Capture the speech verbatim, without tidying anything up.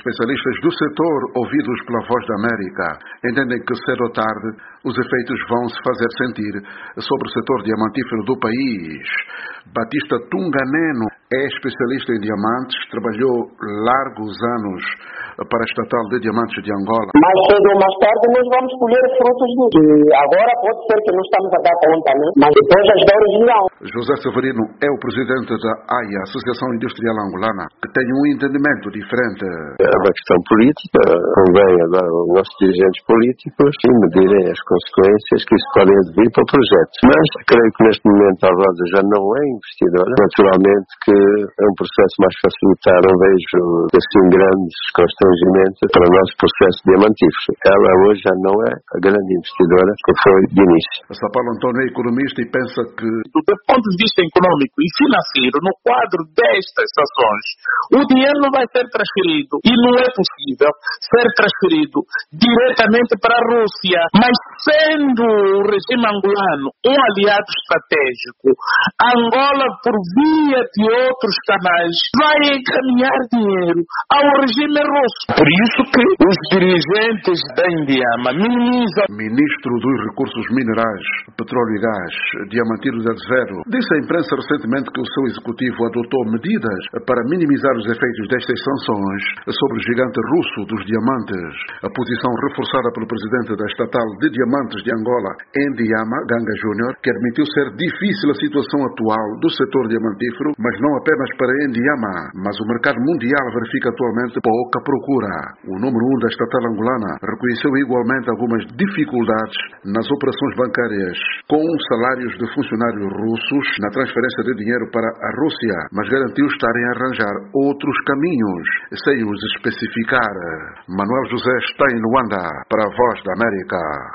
Especialistas do setor, ouvidos pela Voz da América, entendem que cedo ou tarde os efeitos vão se fazer sentir sobre o setor diamantífero do país. Batista Tunganeno é especialista em diamantes, trabalhou largos anos para a Estatal de Diamantes de Angola. Mais cedo ou mais tarde nós vamos colher frutos disso. E agora pode ser que não estamos a dar conta, né? Mas depois as dores virão. José Severino é o presidente da A I A, Associação Industrial Angolana, que tem um entendimento diferente. É uma questão política. Convém agora os nossos dirigentes políticos medirem as consequências que isso pode vir para o projeto. Mas creio que neste momento a Rosa já não é investidora. Naturalmente que é um processo mais facilitado. Não vejo assim grandes constrangimentos para o nosso processo diamantífero. Ela hoje já não é a grande investidora que foi de início. São Paulo Antônio é economista e pensa que, do ponto de vista econômico e financeiro, no quadro destas ações, o dinheiro não vai ser transferido e não é possível ser transferido diretamente para a Rússia, mas sendo o regime angolano um aliado estratégico, Angola, por via de outros canais, vai encaminhar dinheiro ao regime russo. Por isso que os dirigentes da Indiama minimizam. Ministro dos Recursos Minerais, Petróleo e Gás, Diamantino Zé Zero, disse à imprensa recentemente que o seu executivo adotou medidas para minimizar os efeitos destas sanções sobre o gigante russo dos diamantes. A posição reforçada pelo presidente da Estatal de Diamantes de Angola, Indiama, Ganga Júnior, que admitiu ser difícil a situação atual do setor diamantífero, mas não apenas para Indiama, mas o mercado mundial verifica atualmente pouca procura. O número um da Estatal angolana reconheceu igualmente algumas dificuldades nas operações bancárias com salários de funcionários russos na transferência de dinheiro para a Rússia, mas garantiu estarem a arranjar outros caminhos, sem os especificar. Manuel José está em Luanda, para a Voz da América.